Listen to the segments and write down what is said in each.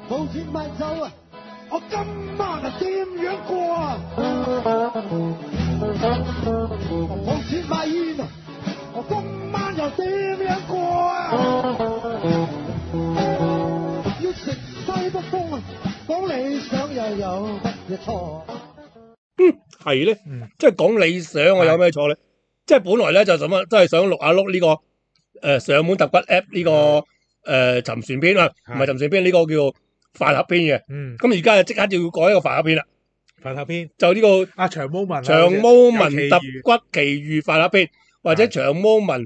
冇錢買酒啊！我今晚啊點樣過啊？冇錢買煙啊！我今晚又點樣過啊？要食西北風啊！講理想又有乜嘢錯？ 係咧，即係講理想我有咩錯咧？即係本來咧就咁啊，真係想錄下碌呢個上門揼骨 app 呢個沉船篇啊，唔係沉船篇呢個叫飯盒篇嘅。咁而家就即刻就要改一個飯盒篇啦。 飯盒篇就呢個長毛文長毛文揼骨奇遇飯盒篇，或者長毛文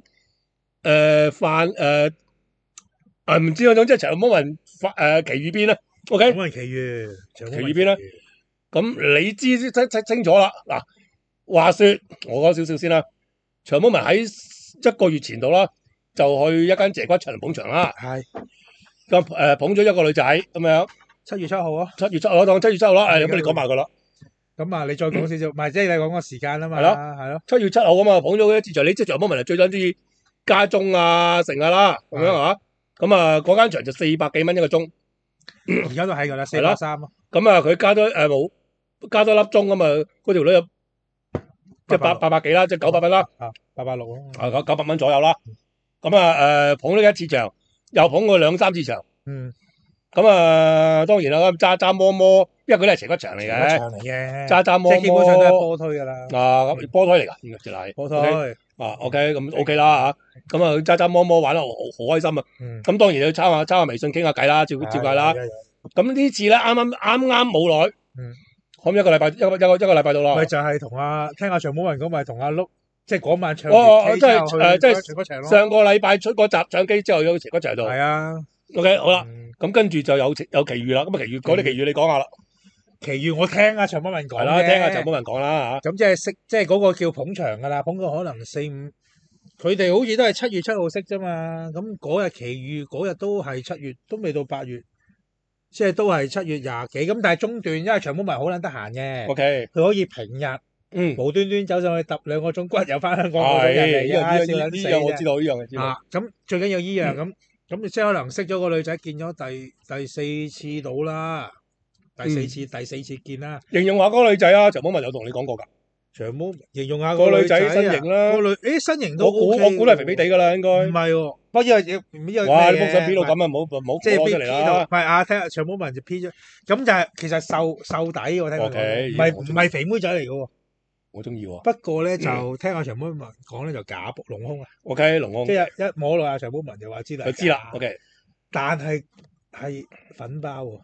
唔知嗰種即係長毛文奇遇篇啦。OK， 長毛文奇遇篇啦。咁你知清楚啦。嗱，話說我講少少先啦。長毛文喺1個月前度啦，就去一間謝骨場捧場啦。 係咁捧咗一個女仔咁樣。 7月7號啊 ，7月7號當7月7號啦。咁你講埋佢啦。 咁啊，你再講少少，唔係即係你講個時間啊嘛。 係咯 ，7 月7號啊嘛，捧咗一次場。你即係長毛文係最想中意家中啊成啊啦，咁樣啊。咁啊，嗰間場就400幾蚊一個鐘。 而家都係㗎啦，430。 咁啊，佢加多粒鐘咁啊，嗰條女有即係800幾啦，即係900蚊啦。 860咯。 900蚊左右啦。咁啊捧咗一次場，又捧過2、3次場。咁啊，當然啦，揸摩摩，因為佢都係斜骨場嚟嘅。 場嚟嘅。 揸摩摩， 即係基本上都係波推㗎啦。 咁波推嚟㗎，原來就係波推。 OK，咁 OK 啦嚇。咁啊，揸摩摩玩得好開心啊。咁當然要抄下微信傾下偈啦，照計啦。咁呢次咧啱啱冇耐。咁一個禮拜到啦。 咪就係聽阿長毛文講，咪同阿碌，即係嗰晚唱。 即係斜骨場咯。 上個禮拜出嗰集唱機之後，有斜骨場度。 係啊。 OK， 好啦。咁跟住就有奇遇啦。咁啊，奇遇嗰啲奇遇你講下啦。 奇遇我聽阿長毛文講嘅。 係啦，聽阿長毛文講啦嚇。 咁即係嗰個叫捧場㗎啦，捧個可能4、5，佢哋好似都係7月7號識啫嘛。咁嗰日奇遇嗰日都係7月，都未到8月，即係都係7月20幾。咁但係中段，因為長毛文好撚得閒嘅。 OK。 佢可以平日無端端走上去揼2個鐘骨，又翻香港嗰種人嚟嘅。 呢樣我知道，呢樣知道。 咁最緊要依樣咁即係可能識咗個女仔，見咗第4次到啦，第四次見啦。 形容下嗰個女仔啊，長毛文有同你講過㗎。 長毛形容下個女仔身形啦， 身形都我估都係肥肥地㗎啦，應該。唔係喎，不過因為哇！你幅相 P 到咁啊，冇即係 P 出嚟啦。 唔係聽長毛文就 P 咗，咁就係其實瘦底我聽佢講，唔係肥妹仔嚟嘅喎。 我中意喎。 不過咧就聽阿長毛文講咧就假隆胸啊。 OK， 隆胸。 即係一摸落阿長毛文就話知啦。 就知啦。OK。 但係粉包喎。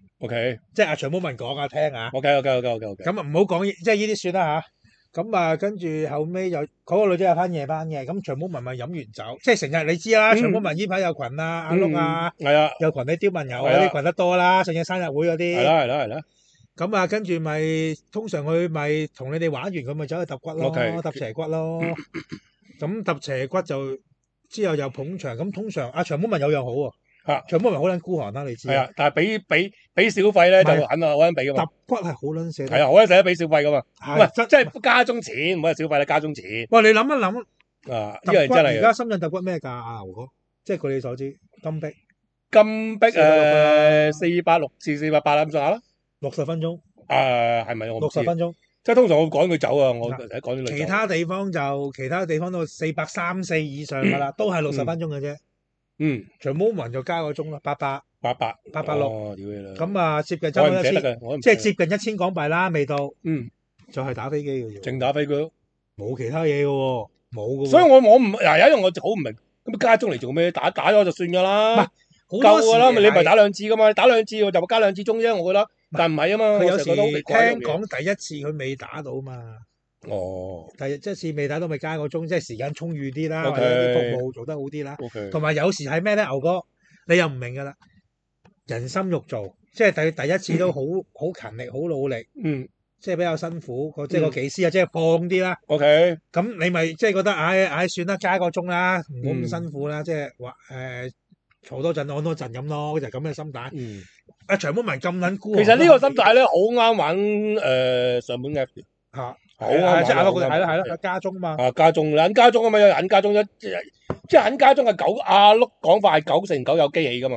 OK。 即係阿長毛文講聽啊。 OK。 咁啊唔好講，即係呢啲算啦嚇。咁啊跟住後尾又嗰個女仔有翻夜班嘅，咁長毛文咪飲完酒，即係成日你知啦，長毛文呢排有群啊，阿碌啊，有群啲刁民友嗰啲群得多啦，上次生日會嗰啲。 係啦。 咁啊，跟住咪通常佢咪同你哋玩完，佢咪走去揼骨咯，揼斜骨咯。咁揼斜骨就之後又捧場，咁通常阿長毛文有樣好喎，長毛文好撚孤寒啦，你知。 係啊，但係俾小費咧就肯啊，好撚俾噶嘛。 揼骨係好撚捨得。 係啊，好撚捨得俾小費噶嘛。唔係即係家中錢，唔係小費啦，家中錢。 喂，你諗一諗啊，呢個真係。 而家深圳揼骨咩價啊，牛哥？即係據你所知，金碧 460至480啦咁上下啦。 60分鐘。 係咪我 60分鐘。 即係通常我趕佢走啊，我趕啲女走。 其他地方都430、4以上㗎啦，都係60分鐘嘅啫。長毛文就加個鐘啦，860。 哦，屌你啦！ 咁啊，接近爭1000，即係接近1000港幣啦，未到。就係打飛機嘅啫。 淨打飛機， 冇其他嘢嘅喎，冇嘅。 所以我唔有一樣我好唔明，咁家中嚟做咩？打咗就算㗎啦，夠㗎啦，你咪打2次㗎嘛，打2次我就加2次鐘啫，我覺得。但唔係啊嘛， 佢有時聽講第一次佢未打到嘛。第一次未打到咪加個鐘，即係時間充裕啲啦，或者啲服務做得好啲啦。同埋有時係咩咧，牛哥，你又唔明㗎啦。人心肉做，即係第一次都好勤力，好努力。即係比較辛苦，即係個技師啊，即係放啲啦。咁你咪即係覺得，算啦，加個鐘啦，唔好咁辛苦啦，即係話嘈多陣，按多陣咁咯，就係咁嘅心態。阿長毛文咁撚孤寒。 其實呢個心態咧，好啱玩上門嘅嚇， 好啱即係係咯，家中嘛。 家中撚家中啊嘛，有撚家中即係撚家中嘅阿碌講法係9成9有機器噶嘛。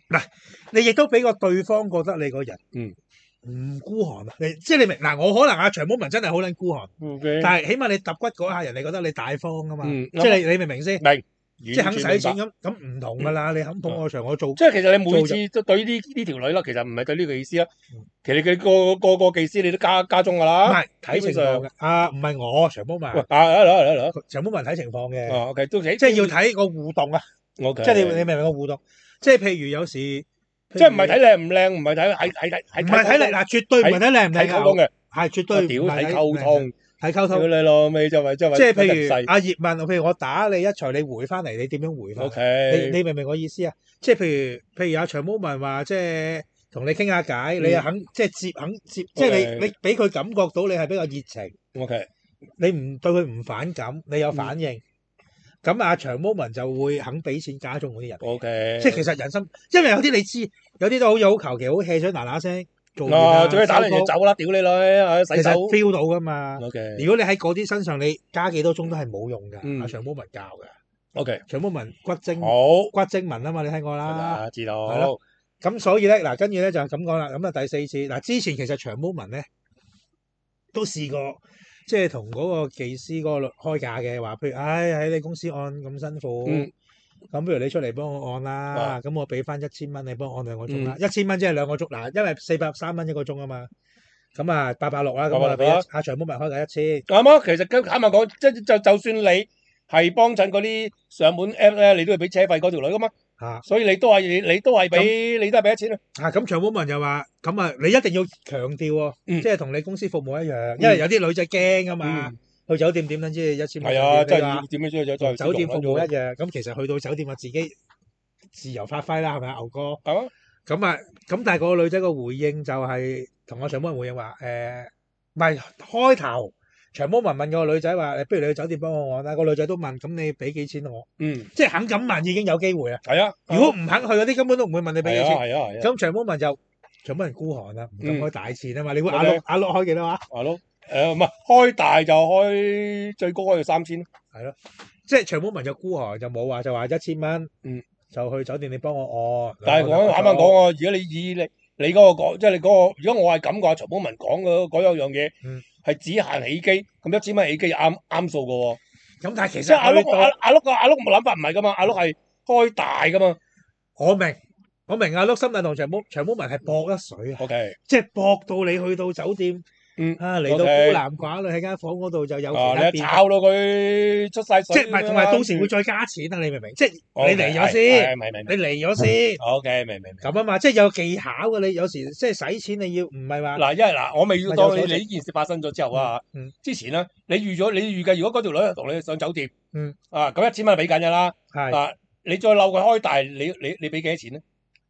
嗱，你亦都俾個對方覺得你個人唔孤寒啊！即係你明嗱，我可能阿長毛文真係好撚孤寒，但係起碼你揼骨嗰下，人哋覺得你大方啊嘛，即係你明唔明先？ 明。 即係肯使錢咁唔同㗎啦，你肯捧我場，我做。 即係其實你每次都對呢條女啦，其實唔係對呢個意思啦。其實你個技師你都加鐘㗎啦。 唔係睇情況嘅。唔係我長毛文。長毛文睇情況嘅。 OK， 都即係要睇個互動啊。 OK， 即係你明唔明個互動？即係譬如有時， 即係唔係睇靚唔靚，唔係睇係唔係睇靚嗱，絕對唔係睇靚唔靚睇溝通嘅， 係絕對唔係睇溝通。 睇溝通， 你老味就係即係譬如阿葉問，譬如我打你一錘，你回翻嚟，你點樣回翻？OK， 你明唔明我意思啊？即係譬如阿長毛文話，即係同你傾下偈，你又肯即係肯接，即係你俾佢感覺到你係比較熱情。 OK， 你唔對佢唔反感，你有反應，咁阿長毛文就會肯俾錢加鐘嗰啲人。 OK， 即係其實人心，因為有啲你知，有啲都好似好求其，好 hea 咗嗱嗱聲。 最緊打你就走啦，屌你女，洗手 feel 到噶嘛。 OK， 如果你喺嗰啲身上，你加幾多鐘都係冇用㗎。阿長毛文教㗎。 OK， 長毛文骨精文啊嘛，你聽過啦。 知道。 係咯。咁所以咧，嗱，跟住咧就係咁講啦。咁啊第四次嗱，之前其實長毛文咧都試過，即係同嗰個技師嗰個開價嘅話，譬如喺你公司按咁辛苦。咁不如你出嚟幫我按啦，咁我俾翻1000蚊你幫我按2個鐘啦，1000蚊即係2個鐘嗱，因為430蚊1個鐘啊嘛，咁啊860啦，咁我俾阿長毛文開價1000。 啱啊，其實坦白講，即就算你係幫襯嗰啲上門 app 咧，你都要俾車費嗰條女噶嘛，所以你都係俾1000啊。 咁長毛文又話，咁啊你一定要強調喎，即係同你公司服務一樣，因為有啲女仔驚噶嘛。去酒店點撚知1000蚊？ 係啊，真係點樣先再酒店服務一樣，咁其實去到酒店我自己自由發揮啦，係咪啊，牛哥？咁但係個女仔個回應就係同我長毛文回應話，唔係開頭長毛文問個女仔話，不如你去酒店幫我按啦。個女仔都問，咁你俾幾錢我？即係肯咁問已經有機會啦。係啊，如果唔肯去嗰啲根本都唔會問你俾幾錢。係啊。咁長毛文孤寒啦，唔敢開大錢啊嘛。你估阿碌開幾多啊？ 阿碌。唔係開大就開最高開到3000， 係咯，即係長毛文就孤寒就冇話就話1000蚊，就去酒店你幫我按。 但係我啱啱講喎，如果你以你嗰個講，即係你嗰個，如果我係咁嘅話，長毛文講嗰樣嘢係只限起機，咁1000蚊起機啱數嘅喎。 咁但係其實阿碌冇諗法唔係噶嘛，阿碌係開大噶嘛。 我明阿碌心態同長毛文係搏一水啊。 OK， 即係搏到你去到酒店。嚟到孤男寡女喺間房嗰度就有你炒到佢出晒水， 即係唔係同埋到時會再加錢啊？你明唔明？即係你嚟咗先，你嚟咗先。 OK， 明。 咁啊嘛，即係有技巧嘅。你有時即係使錢你要唔係話嗱，因為我未要當你呢件事發生咗之後啊，之前咧你預計如果嗰條女同你上酒店，咁1000蚊俾緊㗎啦，你再漏佢開大，你俾幾多錢咧？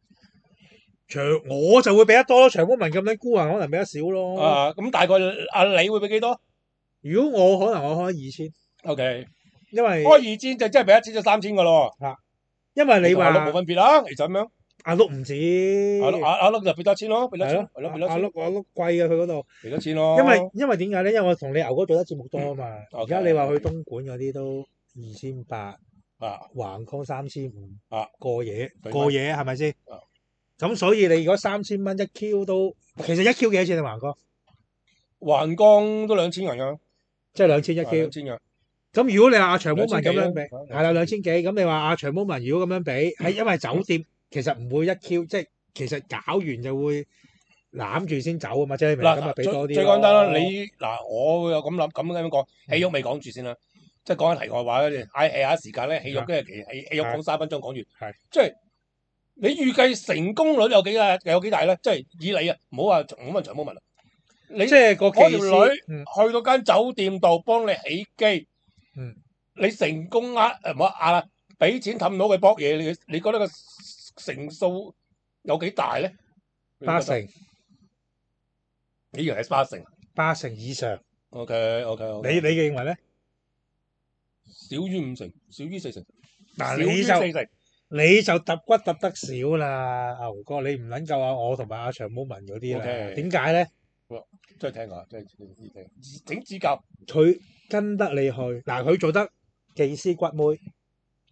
我就會俾得多咯，長毛文咁樣孤寒可能俾得少咯。 咁大概你會俾幾多？ 如果可能我開2000。 OK， 因為開2000就真係俾1000就3000噶咯。 因為你話阿碌冇分別啦，其實咁樣。 阿碌唔止。 阿碌就俾多1000咯，俾多1000。 係咯，阿碌貴啊，佢嗰度。 俾多1000咯。 因為點解咧？因為我同你牛哥做得節目多啊嘛。而家你話去東莞嗰啲都2800，橫 call 3500，過夜係咪先？咁所以你如果3000蚊1Q 都，其實1Q 幾多錢啊？橫江？ 橫江都2000銀㗎， 即係2000 1Q。2000㗎。咁如果你話阿長毛文咁樣俾，係啦2000幾，咁你話阿長毛文如果咁樣俾，係因為酒店其實唔會1Q，即係其實搞完就會攬住先走啊嘛，即係咁啊俾多啲。 最簡單啦，我有咁諗咁講，戲肉未講住先啦，即係講下題外話嗰啲，嗌下時間咧，戲肉跟住戲肉講3分鐘講完，係即係。你預計成功率有幾大咧？即係以你啊，唔好話問長毛文啦。你即係個嗰條女去到間酒店度幫你起機，你成功唔好啦，俾錢氹到佢搏嘢，你覺得個成數有幾大咧 ？8成， 你以為係8成 ？8成以上。 OK， 你認為咧？ 少於5成，少於4成。 嗱，你就揼骨揼得少啦，牛哥，你唔撚夠我同埋阿長毛文嗰啲啦。點解咧？ 真係聽下，真係請指教。 佢跟得你去，嗱，佢做得技師骨妹，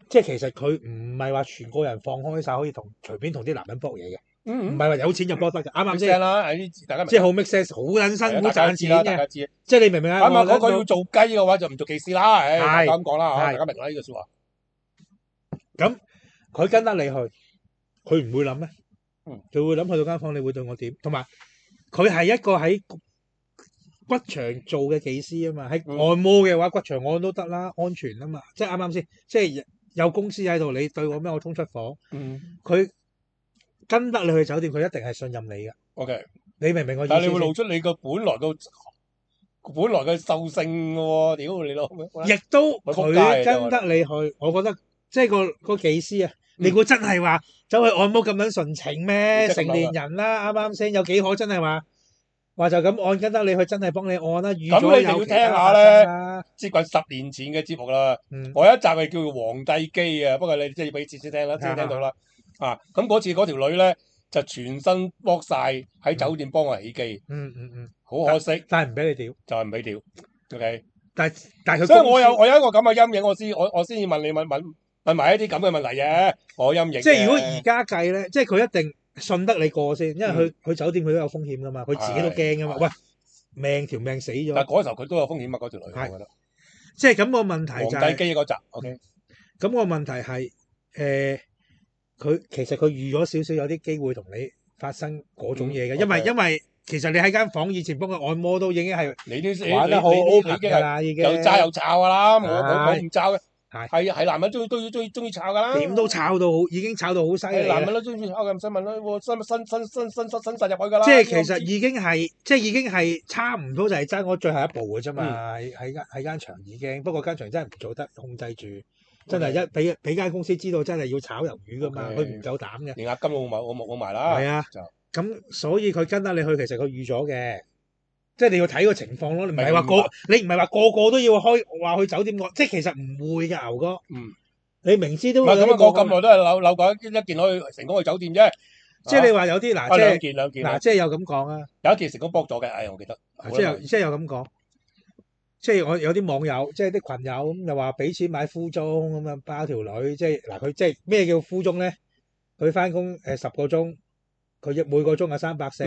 即係其實佢唔係話全個人放開晒，可以隨便同啲男人搏嘢嘅。唔係話有錢就搏得嘅，啱唔啱先？ 啦，大家即係好 make sense， 好撚辛苦賺錢嘅。即係你明唔明啊？ 嗰個要做雞嘅話就唔做技師啦，大家咁講啦，大家明啦呢句説話。 咁佢跟得你去，佢唔會諗咩？佢會諗去到間房，你會對我點？同埋佢係一個喺骨場做嘅技師啊嘛，喺按摩嘅話，骨場按都得啦，安全啊嘛，即係啱啱先？即係有公司喺度，你對我咩？我衝出房。佢跟得你去酒店，佢一定係信任你嘅。 OK， 你明唔明我意思？ 但係你會露出你個本來嘅獸性嘅喎，屌你老！ 亦都佢跟得你去，我覺得即係個技師啊，你估真係話走去按摩咁樣純情咩？成年人啦，啱啱先？有幾可真係話就咁按跟得你去，真係幫你按啦。 咁你就要聽下咧，接近10年前嘅節目啦。我有一集係叫做《皇帝機》啊，不過你即係要俾次聽啦，先聽到啦。咁嗰次嗰條女咧就全身剝晒喺酒店幫我起機。好可惜， 但係唔俾你屌， 就係唔俾屌。OK， 但係佢， 所以我有一個咁嘅陰影，我先要問你問埋一啲咁嘅問題嘅。我陰影。 即係如果而家計咧，即係佢一定信得你過先，因為佢酒店佢都有風險噶嘛，佢自己都驚噶嘛。喂，條命死咗。 但係嗰時候佢都有風險啊，嗰條女，我覺得。 即係咁個問題就係皇帝機嗰集。OK。 咁個問題係佢其實佢預咗少少有啲機會同你發生嗰種嘢嘅，因為其實你喺間房以前幫佢按摩都已經係玩得好 open 㗎啦，已經又揸又炒㗎啦，我唔炒嘅，係男人中意炒㗎啦， 點都炒到好，已經炒到好犀利。 男人都中意炒嘅，唔使問啦，新實入去㗎啦。 即係其實已經係差唔多就係爭我最後一步㗎啫嘛，喺間場已經，不過間場真係唔做得控制住。真係俾間公司知道，真係要炒魷魚噶嘛，佢唔夠膽嘅。 連押金我冇埋啦。 係啊，咁所以佢跟得你去，其實佢預咗嘅，即係你要睇個情況咯。你唔係話個個都要話去酒店即係其實唔會嘅，牛哥。你明知都。 咁我咁耐都係扭過一件可以成功去酒店啫。 即係你話有啲嗱， 兩件嗱，即係有咁講啊。 有一件成功搏咗嘅，我記得。 即係有咁講。即係我有啲網友，即係啲群友咁又話俾錢買敷鐘咁樣包條女，即係嗱佢即係咩叫敷鐘咧？佢翻工10個鐘，佢每個鐘係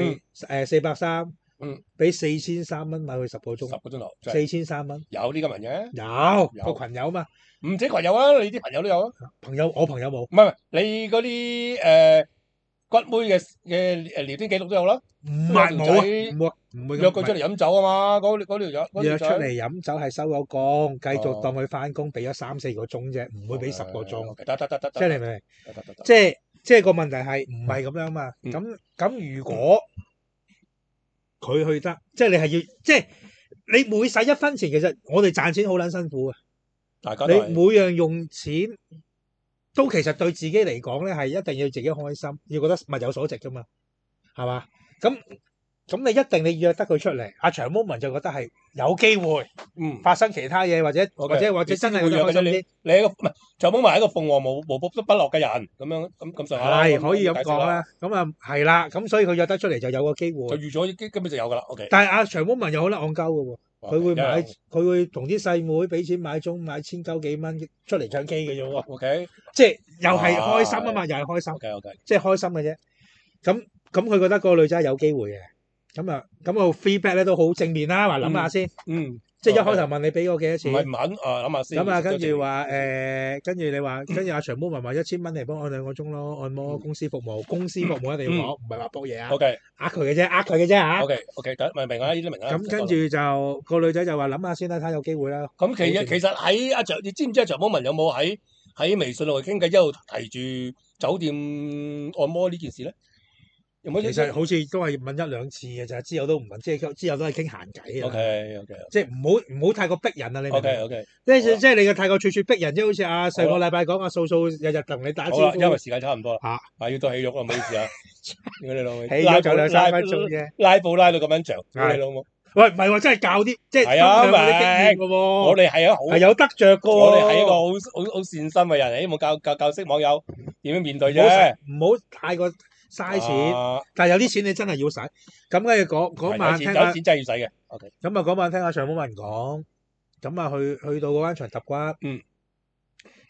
340，430，俾4300蚊買佢10個鐘，10 個鐘頭 4300蚊。 有啲咁人嘅？ 有個群友嘛？ 唔止群友啊，你啲朋友都有啊？ 我朋友冇。 唔係你嗰啲骨妹嘅聊天記錄都有啦。 唔係冇啊，唔會約佢出嚟飲酒啊嘛，嗰條友約出嚟飲酒係收咗工，繼續當佢翻工，俾咗3-4個鐘啫，唔會俾10個鐘。 得， 即係你明唔明？即係個問題係唔係咁樣嘛？咁如果佢去得，即係你係要，即係你每使一分錢，其實我哋賺錢好撚辛苦啊！你每樣用錢都其實對自己嚟講咧，係一定要自己開心，要覺得物有所值噶嘛，係嘛？咁你一定你約得佢出嚟，阿長毛文就覺得係有機會，發生其他嘢，或者真係約佢你一個唔係長毛文係一個鳳凰無不落嘅人，咁上下係可以咁講啦。咁啊係啦，咁所以佢約得出嚟就有個機會， 就預咗根本就有噶啦。OK， 但係阿長毛文又好撚戇鳩嘅喎，佢會同啲細妹俾錢買鐘買1000幾蚊出嚟唱 K 嘅啫喎。 OK， 即係又係開心啊嘛，又係開心。 OK， 即係開心嘅啫。咁佢覺得嗰個女仔有機會嘅。咁個 feedback 咧都好正面啦，話諗下先，即係一開頭問你俾我幾多錢， 唔係唔肯諗下先。 咁跟住話跟住阿長毛文話1000蚊嚟幫我2個鐘咯，按摩公司服務一定要講，唔係話搏嘢啊。 OK， 呃佢嘅啫嚇。 OK，得明啊，呢啲明啊。 咁跟住就個女仔就話諗下先啦，睇有機會啦。 咁其實喺阿長，你知唔知阿長毛文有冇喺微信度傾偈，一路提住酒店按摩呢件事咧？ 其實好似都係問1-2次嘅咋，之後都唔問，即係之後都係傾閒偈啊。 OK， 即係唔好太過逼人啊！你明唔明 ？OK， 即係你嘅太過處處逼人，即係好似上個禮拜講阿素日日同你打招呼。 因為時間差唔多啦。要到起肉啊，唔好意思啊。你老母起肉就2-3分鐘啫。 拉布拉到咁樣長，你老母。 喂，唔係喎，真係教啲即係分享啲經驗嘅喎。 我哋係有得着嘅喎。 我哋係一個好善心嘅人，希望教識網友點樣面對啫。 唔好太過嘥錢，但係有啲錢你真係要使。咁跟住嗰晚聽下， 有錢真係要使嘅。OK。 咁嗰晚聽下長毛文講，咁去到嗰間場揼骨，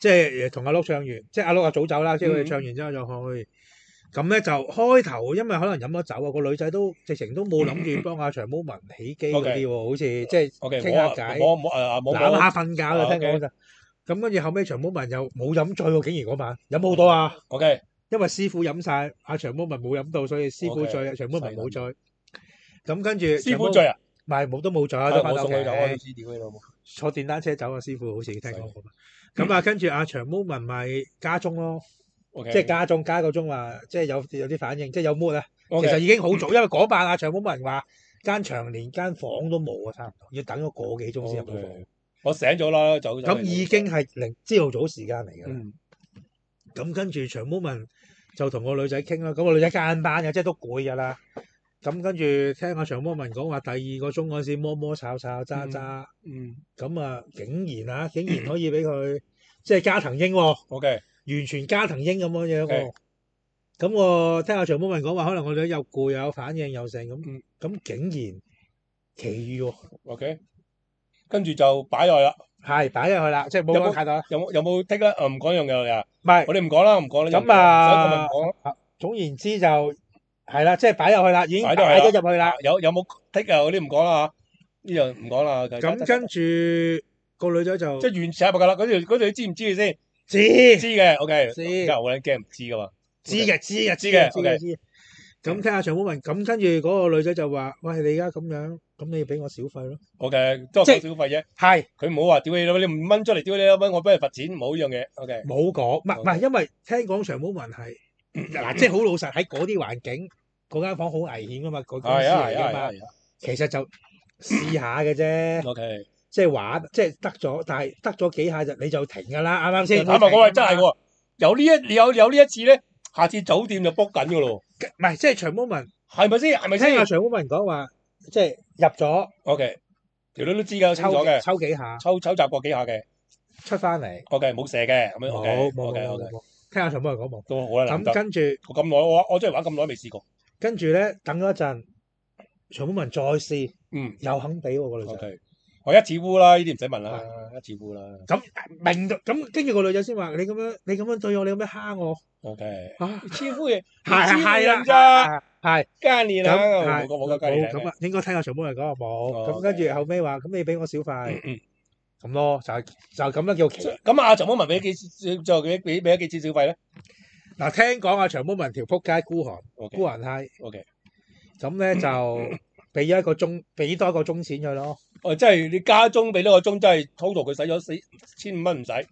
即係同阿碌唱完，即係阿碌早走啦，即係佢哋唱完之後就去。咁咧就開頭，因為可能飲咗酒啊，個女仔都直情都冇諗住幫阿長毛文起機嗰啲喎，好似即係傾下偈，攬下瞓覺就聽講就。咁跟住後尾長毛文又冇飲醉喎，竟然嗰晚飲好多啊。因為師傅飲晒，阿長毛文冇飲到，所以師傅醉，長毛文冇醉。咁跟住師傅醉啊？ 唔係冇都冇醉啊，都翻到屋企。 我坐電單車走啊，師傅好似聽講過。咁啊，跟住阿長毛文咪加鐘咯。即係加個鐘話，即係有啲反應，即係有 mood 啊。其實已經好早，因為嗰晚阿長毛文話間場連間房都冇啊，差唔多要等咗個幾鐘先入到房。 我醒咗啦，走。 咁已經係朝頭早時間嚟㗎啦。咁跟住長毛文就同個女仔傾啦，咁個女仔間班嘅，即係都攰㗎啦。咁跟住聽阿長毛文講話，第二個鐘嗰時摸摸炒炒揸揸，咁啊竟然可以俾佢即係加藤鷹喎。完全加藤鷹咁樣喎，咁我聽阿長毛文講話，可能我哋又攰又有反應又成咁竟然奇遇喎。 跟住就擺落去啦。 係擺入去啦，即係冇講太多。 有冇剔啦？唔講樣嘢啊。 唔係， 我哋唔講啦，唔講啦。 咁啊，總言之就係啦，即係擺入去啦，已經擺咗入去啦。 有冇剔啊？嗰啲唔講啦嚇，呢樣唔講啦。 咁跟住個女仔就即係完全係㗎啦。嗰條你知唔知嘅先？知嘅，OK。知。而家我驚唔知㗎嘛。知嘅。咁聽下長毛文，咁跟住嗰個女仔就話：喂，你而家咁樣，咁你要俾我小費咯。OK，都係講小費啫。係。佢唔好話屌你老味，你5蚊出嚟屌你老味，我俾你罰錢，冇呢樣嘢。OK。冇講，唔係，因為聽講長毛文係嗱，即係好老實喺嗰啲環境，嗰間房好危險㗎嘛，嗰公司嚟㗎嘛。其實就試下嘅啫。OK。即係玩，即係得咗，但係得咗幾下就你就停㗎啦，啱啱先？坦白講係真係喎，有呢一次咧，下次酒店就 book 緊㗎咯。唔係，即係長毛文係咪先？係咪先？聽阿長毛文講話，即係入咗。OK，條女都知㗎，清楚嘅。抽幾下，抽習過幾下嘅，出翻嚟。OK，冇射嘅咁樣。冇。聽阿長毛文講冇。都好啦。咁跟住咁耐，我真係玩咁耐未試過。跟住咧，等咗一陣，長毛文再試，又肯俾喎個女仔。我一次烏啦，呢啲唔使問啦，一次烏啦。咁明咗，咁跟住個女仔先話：你咁樣對我，你咁樣蝦我。OK。超烏嘅，係啦咋，係加年啦，冇加年。咁啊，應該聽阿長毛人講話冇。咁跟住後尾話：咁你俾我小費。咁咯，就咁樣叫奇。咁阿長毛文俾幾就俾咗幾次小費咧？嗱，聽講阿長毛文條撲街孤寒閪。OK。咁咧就俾咗一個鐘，俾多一個鐘錢佢咯。即係你加鐘俾多個鐘，真係 total 佢使咗1500蚊唔使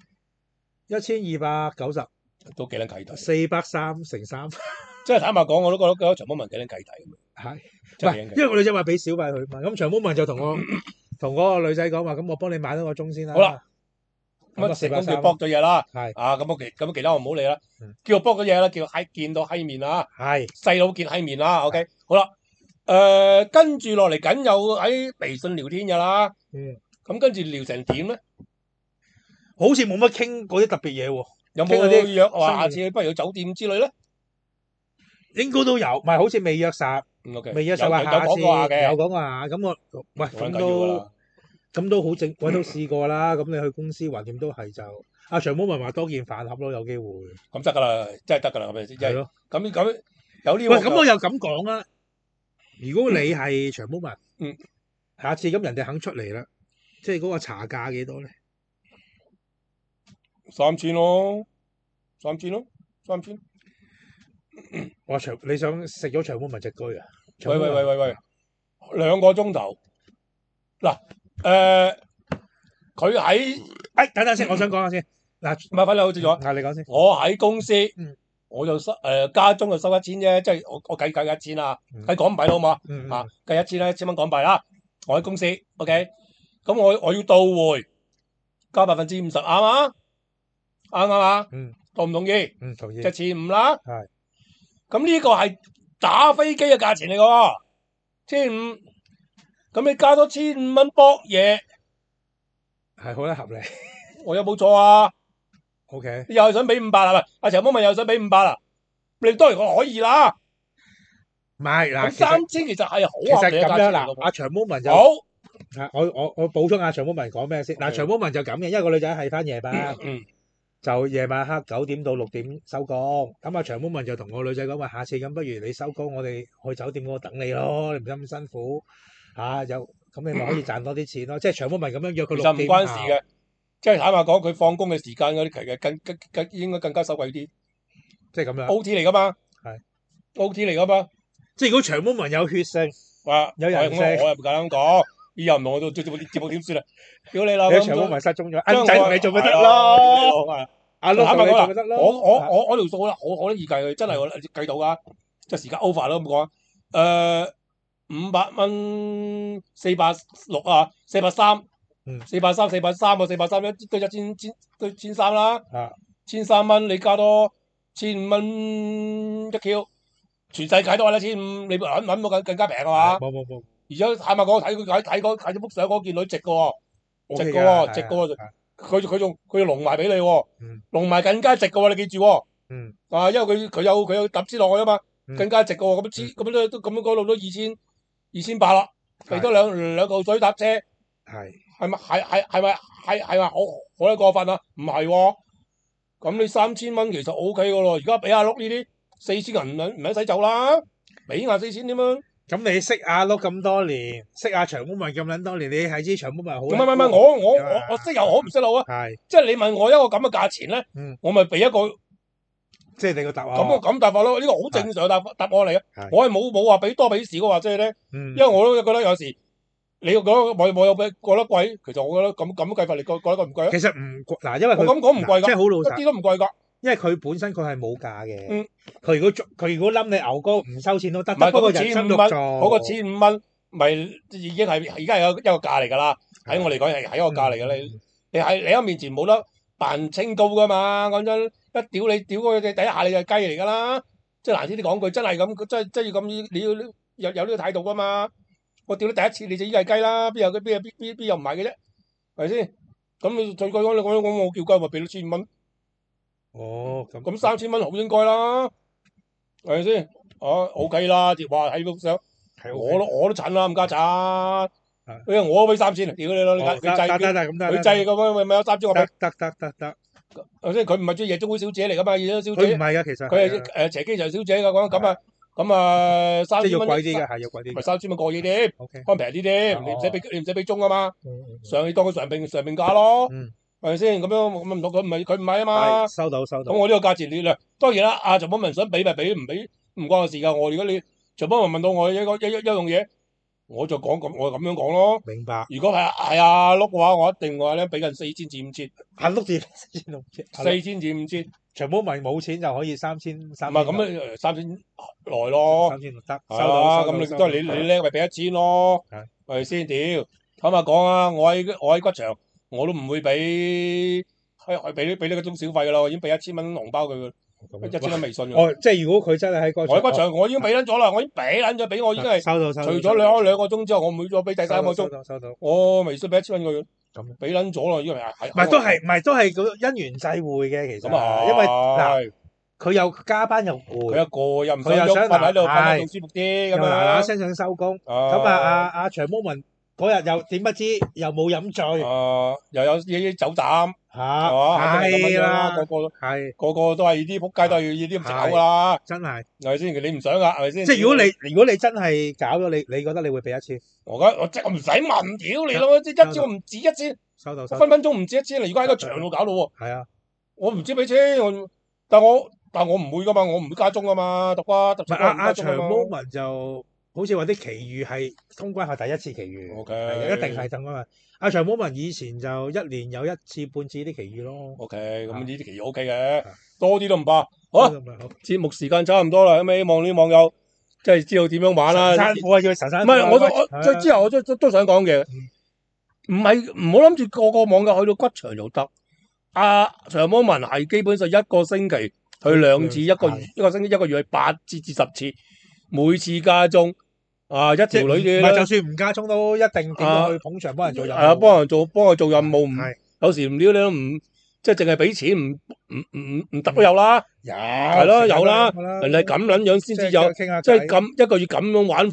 ，1290都幾撚契弟，430乘3，即係坦白講，我都覺得長毛文幾撚契弟咁樣。係，因為個女仔話俾小費佢嘛，咁長毛文就同嗰個女仔講話，咁我幫你買多個鐘先啦。好啦，咁成功叫搏咗嘢啦。係咁其他我唔好理啦，叫我搏咗嘢啦，叫見到閪面啦。係，細佬見閪面啦。OK，好啦。跟住落嚟緊有喺微信聊天㗎啦，咁跟住聊成點咧？好似冇乜傾嗰啲特別嘢喎，有冇啲約話下次不如去酒店之類咧？應該都有，唔係好似未約實，未約實話下次有講過下，咁我喂咁都好正，我都試過啦。咁你去公司橫掂都係就阿長毛文話多件飯盒咯，有機會。咁得㗎啦，真係得㗎啦，係咪先？係咯。咁有呢？喂，咁我又咁講啦。如果你係長毛文，下次咁人哋肯出嚟啦，即係嗰個茶價幾多咧？3000咯，3000。我你想食咗長毛文隻居啊？喂，2個鐘頭。嗱，佢喺等等先，我想講下先。嗱，唔係，快你好清楚。你講先。我喺公司。我就加鐘就收1000啫，即係我計1000啦，計港幣啦好嘛？計1000蚊港幣啦。我喺公司 ，OK，咁我要到會加50%，啱啊？啱啊？同唔同意？同意。1500啦。係。咁呢個係打飛機嘅價錢嚟㗎，1500。咁你加多1500蚊搏嘢，係好得合理。我有冇錯啊？OK，又係想俾500啦，阿長毛文又想俾500啦，你當然我可以啦。唔係嗱，3000其實係好合理嘅價錢嗱，阿長毛文就好。我補充阿長毛文講咩先？嗱，長毛文就咁嘅，因為個女仔係翻夜班。 就夜晚黑9點到6點收工。咁啊，長毛文就同個女仔講話，下次咁不如你收工，我哋去酒店嗰度等你咯，你唔使咁辛苦嚇，咁你咪可以賺多啲錢咯。即係長毛文咁樣約佢6點。 其實唔關事嘅，即係坦白講，佢放工嘅時間嗰啲其實更應該更加收貴啲， 即係咁樣。 OT 嚟噶嘛， 係 OT 嚟噶嘛。 即係如果長毛文有血性，有人性， 我又唔夠膽講。以後唔同我做節目點算啊？屌你啦！ 你長毛文失蹤咗，恩仔同你做咪得咯？阿碌同你做咪得咯？ 我條數我都易計嘅，真係我計到噶，即係時間 over 咯咁講。500蚊460啊，430，430啊，430都1300啦。1300蚊你加多1500蚊一 Q， 全世界都係1500，你揾到更加平係嘛？ 冇。 而且坦白講，睇幅相嗰件女值嘅喎，值嘅喎，值嘅喎。佢仲龍埋俾你喎，龍埋更加值嘅喎，你記住喎。因為佢有揼資落去啊嘛，更加值嘅喎。咁都咁樣嗰度都2800啦，俾多兩嚿水搭車，係咪好得過分啊？唔係喎，咁你3000蚊其實 O K 嘅咯。而家俾阿碌呢啲4000銀唔使走啦，俾下4000點樣？ 咁你識阿碌咁多年，識阿長毛文咁撚多年，你係知長毛文好？ 唔係，我識又好唔識路啊。 係， 即係你問我一個咁嘅價錢咧，我咪俾一個， 即係你個答案。 咁答法咯，呢個好正常答案嚟嘅。我係冇話俾多俾少嘅話，即係咧，因為我都覺得有時你覺得網友覺得貴，其實我覺得咁計法，你覺得貴唔貴啊？ 其實唔貴嗱，因為我咁講唔貴㗎， 即係好老實， 一啲都唔貴㗎。 因為佢本身佢係冇價嘅，佢如果冧你牛哥唔收錢都得， 唔係嗰個人生肉做， 嗰個1500蚊咪已經係而家係一個價嚟㗎啦。喺我嚟講係一個價嚟㗎。你喺我面前冇得扮清高㗎嘛。講真，一屌你屌佢第一下你就係雞嚟㗎啦。即係難聽啲講句，真係咁，真係咁你要有呢個態度㗎嘛。我屌你第一次你就已經係雞啦，邊有唔係嘅啫，係咪先？咁你最貴講你講我叫雞咪俾到1500蚊。咁3000蚊好應該啦，係咪先？OK 啦，話喺幅相，我都襯啦，唔加賺。因為我俾3000，屌你咯，佢制咁樣咪有3000我俾。 得， 係咪先？佢唔係中意夜總會小姐嚟噶嘛，夜總會小姐。 佢唔係噶，其實。 佢係斜機場小姐噶，講咁啊，3000蚊。 即係要貴啲嘅，係要貴啲。 咪3000蚊過夜啲，可能平啲啲，你唔使俾鐘啊嘛。上去當佢常評價咯。係咪先？咁樣咁唔同佢唔係啊嘛。 收到。 咁我呢個價錢你當然啦，阿長波文想俾咪俾，唔俾唔關我事㗎。如果你長波文問到我一樣嘢，我就講咁，我咁樣講咯。 明白。 如果係阿碌嘅話，我一定話咧俾近4000至5000。 阿碌至4000至5000。 4000至5000。 長波文冇錢就可以3300。唔係咁3000來咯。 3000得。 收到。咁你都係你叻咪俾1000咯。係咪先？屌，坦白講啊，我喺骨場。我都唔會俾呢個鐘小費噶啦，我已經俾1000蚊紅包佢，1000蚊微信。 即係如果佢真係喺我喺骨場，我已經俾撚咗啦，我已經俾撚咗俾我已經係。 收到。 除咗兩個鐘之後，我唔會再俾第三個鐘。 收到。 我微信俾1000蚊佢，咁俾撚咗啦，已經係。 唔係都係個因緣際會嘅，其實。咁啊，因為嗱，佢又加班又攰， 佢一個又唔想喐，瞓喺度瞓仲舒服啲，咁樣嗱嗱聲想收工。咁啊，阿長毛文。嗰日又點不知又冇飲醉， 又有啲酒膽，係嘛？係啦，個個都係啲仆街，都係呢啲咁藉口噶啦， 真係， 係咪先？你唔想噶，係咪先？ 即係如果你真係搞咗你覺得你會俾1000？ 我即係唔使問，屌你咯，即係1招唔止1000， 收到， 分分鐘唔止1000啦！如果喺個場度搞到喎， 係啊， 我唔知俾1000，但我唔會噶嘛，我唔會加鐘噶嘛，揼瓜揼。 阿長毛文就。好似話啲奇遇係通關後第一次奇遇，一定係咁啊嘛！阿長毛文以前就1年有1次半次啲奇遇咯。 OK，咁呢啲奇遇 OK 嘅，多啲都唔怕。好，節目時間差唔多啦，咁希望啲網友即係知道點樣玩啦。 神山虎啊，叫神山虎。 唔係，我之後我都想講嘅，唔好諗住個個網友去到骨場就得。阿長毛文係基本上一個星期去2次，一個星期一個月去8至10次。每次加鐘一條女嘅， 唔係就算唔加鐘都一定點去捧場幫人做任務。 係啊，幫佢做任務，有時唔料你都唔即係淨係俾錢，唔得都有啦。係咯，有啦，人哋咁撚樣先至有，即係咁一個月咁樣玩法，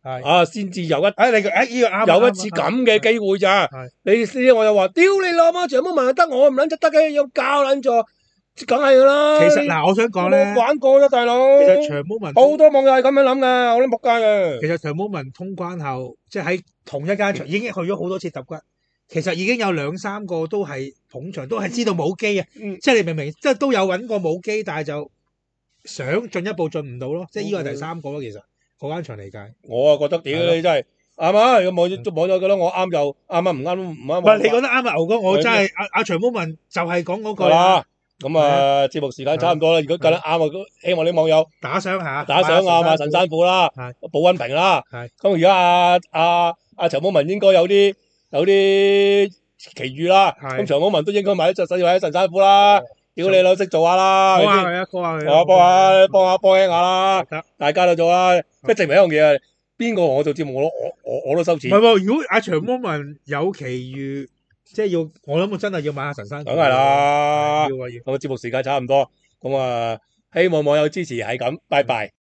先至有一， 呢個啱， 有一次咁嘅機會咋？你呢我又話，屌你老母，長毛文得我唔撚得嘅，有教撚咗，梗係噶啦。 其實嗱，我想講咧， 玩過啦，大佬。其實長毛文好多網友係咁樣諗噶，我都仆街嘅。 其實長毛文通關後，即係喺同一間場已經去咗好多次揼骨。其實已經有2、3個都係捧場，都係知道冇機啊！即係你明唔明？即係都有揾過冇機，但係就想進一步進唔到咯。即係呢個係第3個咯。其實嗰間場嚟計， 我啊覺得屌你真係啱啊！如果網友覺得我啱就啱，唔啱唔啱。 唔係你覺得啱啊，牛哥，我真係阿長毛文就係講嗰句啦。咁啊，節目時間差唔多啦。如果覺得啱啊，希望啲網友打賞下， 打賞啊，買神山虎啦，保溫瓶啦。咁而家阿長毛文應該有啲奇遇啦。咁長毛文都應該買一隻使用喺神山虎啦。屌你老識做下啦， 幫下佢啊，幫下佢。 我幫輕下啦。大家都做啦，即係證明一樣嘢啊！邊個我做節目我都收錢。 唔係喎，如果阿長毛文有奇遇，即係要我諗，我真係要買下神山虎。 梗係啦， 要。 咁節目時間差唔多，咁啊，希望網友支持係咁，拜拜。